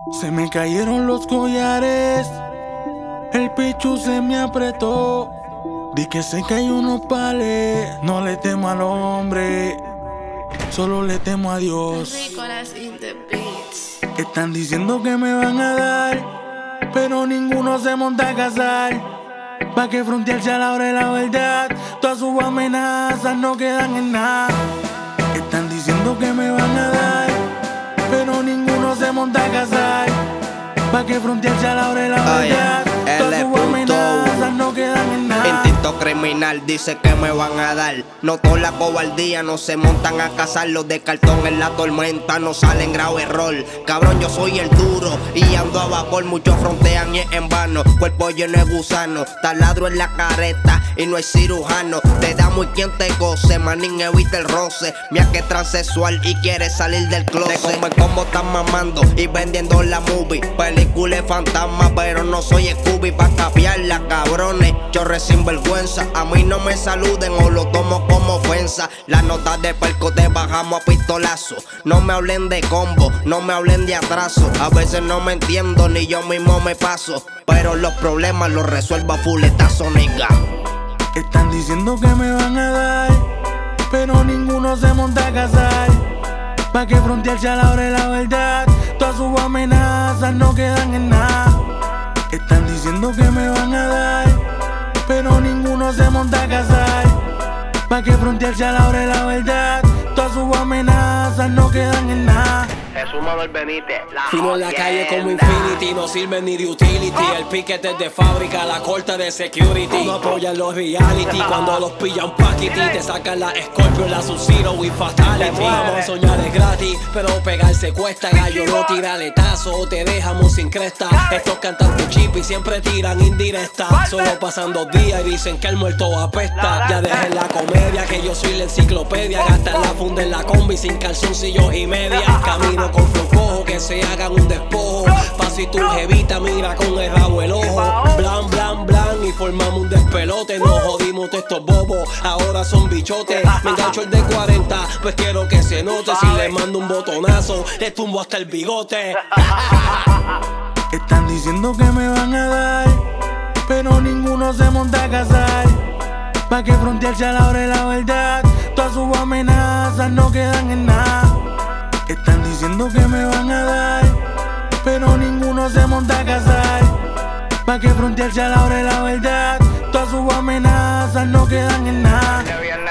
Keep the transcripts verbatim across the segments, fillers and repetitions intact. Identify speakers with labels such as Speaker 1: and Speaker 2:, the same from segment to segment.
Speaker 1: Se me cayeron los collares, el pecho se me apretó. Di que se cayó unos pales. No le temo al hombre, solo le temo a Dios. Están diciendo que me van a dar, pero ninguno se monta a casar. Pa' que frontearse a la hora de la verdad, todas sus amenazas no quedan en nada. Están diciendo que me van a dar, pero ninguno se monta a casar. Pa' que frontearse a la hora de la verdad, todas sus amenazas no quedan en nada.
Speaker 2: Instinto criminal dice que me van a dar. Noto la cobardía, no se montan a cazar. Los de cartón en la tormenta no salen grave error. Cabrón, yo soy el duro y ando a vapor. Muchos frontean y es en vano. Cuerpo lleno de gusano, taladro en la careta y no hay cirujano. Te damos y quien te goce, manín evita el roce. Mira que transexual y quiere salir del closet. Te comen como están mamando y vendiendo la movie. Película de fantasma, pero no soy Scooby pa' capiarla, cabrones. Chorre sin vergüenza, a mí no me saluden o lo tomo como ofensa. Las notas de perco te bajamos a pistolazo. No me hablen de combo, no me hablen de atraso. A veces no me entiendo, ni yo mismo me paso. Pero los problemas los resuelvo a fuletazo, nigga.
Speaker 1: Están diciendo que me van a dar, pero ninguno se monta a casar. Pa' que frontearse a la hora de la verdad, todas sus amenazas no quedan en nada. Están diciendo que me van a dar, pero ninguno se monta a casar. Pa' que frontearse a la hora de la verdad, todas sus amenazas no quedan en nada.
Speaker 2: Jesús Manuel Benítez, la
Speaker 3: Fino en la calle como Infinity, no sirve ni de utility. El piquete es de fábrica, la corte de security. No apoyan los reality, cuando los pillan paquiti. Te sacan la Scorpio, la Sub-Zero y Fatality. Vamos a soñar es gratis, pero pegarse cuesta. Gallo no tira letazo, te dejamos sin cresta. Estos cantantes chippy siempre tiran indirecta. Solo pasan dos días y dicen que el muerto apesta. Ya dejen la comedia, que yo soy la enciclopedia. Gastan la funda en la combi sin calzoncillos y media. Camino con flow cojo, que se hagan un despojo. Pa' si tu jevita mira con el rabo el ojo. Blan, blan, blan y formamos un despelote. Nos jodimos todos estos bobos, ahora son bichotes. Me engancho el de cuarenta, pues quiero que se note. Si le mando un botonazo, le tumbo hasta el bigote.
Speaker 1: Están diciendo que me van a dar, pero ninguno se monta a casar. Pa' que frontearse a la hora de la verdad, todas sus amenazas no quedan en nada. Están diciendo que me van a dar, pero ninguno se monta a casar. Pa' que frontearse a la hora de la verdad, todas sus amenazas no quedan en nada.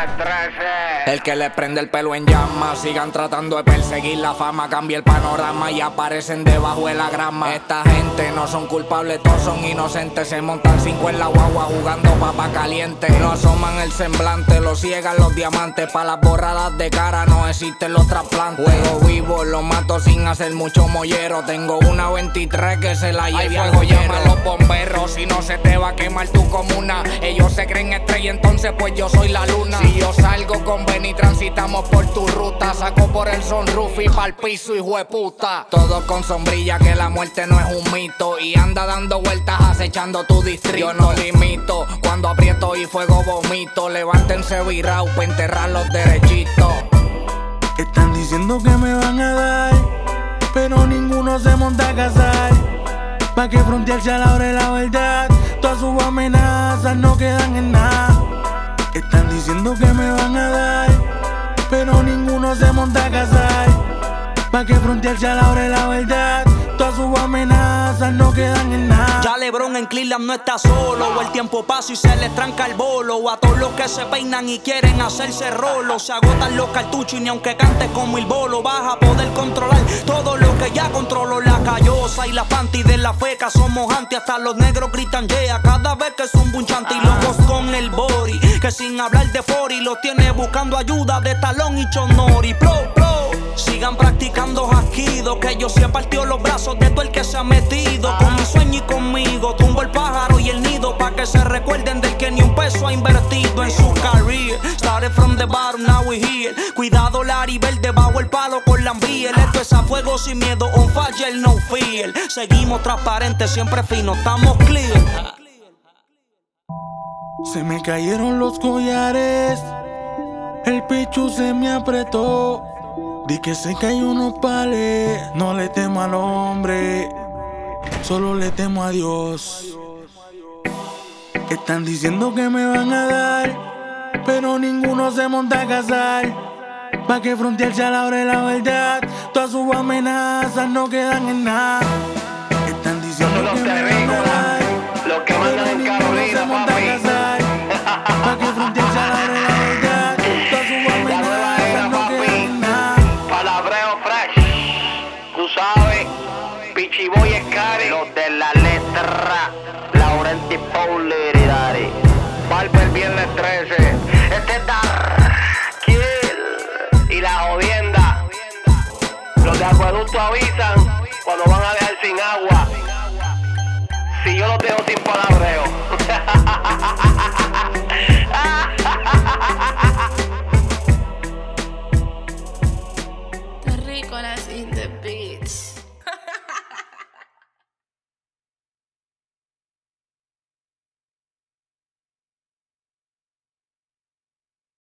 Speaker 4: El que le prende el pelo en llamas, sigan tratando de perseguir la fama. Cambia el panorama y aparecen debajo de la grama. Esta gente no son culpables, todos son inocentes. Se montan cinco en la guagua jugando papa caliente. No asoman el semblante, lo ciegan los diamantes. Pa' las borradas de cara no existen los trasplantes. Juego vivo, lo mato sin hacer mucho mollero. Tengo una veintitrés que se la lleve al joyero. Llama a los bomberos, si no se te va a quemar tu comuna. Ellos se creen estrella, entonces pues yo soy la luna. Si yo salgo con Ben y transitamos por tu ruta, saco por el sunroof y pa'l piso, hijo de puta. Todos con sombrilla, que la muerte no es un mito. Y anda dando vueltas acechando tu distrito. Yo no limito, cuando aprieto y fuego vomito. Levántense virao pa' enterrarlos derechitos.
Speaker 1: Están diciendo que me van a dar, pero ninguno se monta a casar. Pa' que frontearse a la hora de la verdad, todas sus amenazas no quedan en nada. Están diciendo que me van a dar, pero ninguno se monta a casar. Pa' que frontearse a la hora de la verdad, todas sus amenazas no quedan en nada.
Speaker 5: Ya LeBron en Cleveland no está solo, o el tiempo pasa y se les tranca el bolo. O a todos los que se peinan y quieren hacerse rolo, se agotan los cartuchos y ni aunque cantes como el bolo vas a poder controlar todo lo que ya controló. La callosa y la panty de la feca somos anti, hasta los negros gritan yeah cada vez que son un chanti. Locos con el body, que sin hablar de fori los tiene buscando ayuda de Talón y Chonori. Pro, pro. Sigan practicando jasquido, que yo sí he partido los brazos de todo el que se ha metido. Con mi sueño y conmigo, tumbo el pájaro y el nido, pa' que se recuerden del que ni un peso ha invertido en su career. Started from the bottom, now we here. Cuidado Larry Verde bajo el palo con la enviel. Esto es a fuego sin miedo, on fire, no fear. Seguimos transparentes, siempre finos, estamos clear.
Speaker 1: Se me cayeron los collares, el pecho se me apretó. Di que sé que hay unos pales, no le temo al hombre, solo le temo a Dios. Están diciendo que me van a dar, pero ninguno se monta a casar. Pa' que frontear se abre la verdad, todas sus amenazas no quedan en nada. Están diciendo
Speaker 6: Los
Speaker 1: que me van a dar,
Speaker 6: los que mandan
Speaker 1: pero
Speaker 6: en
Speaker 1: ninguno
Speaker 6: Carolina,
Speaker 1: se monta a
Speaker 6: papi.
Speaker 1: casar. Pa' que frontear se abre la verdad, todas sus
Speaker 6: La nueva
Speaker 1: amenazas
Speaker 6: era,
Speaker 1: no quedan
Speaker 6: papi.
Speaker 1: en nada.
Speaker 6: Palabreo fresh. Tú sabes. Pichiboy es cari. Los de la letra. Laurenti Paul y Dari. Barber viernes trece. Este es Dar Kill. Y la jodienda. Los de acueducto avisan cuando van a dejar sin agua. Si yo los dejo sin palabreo.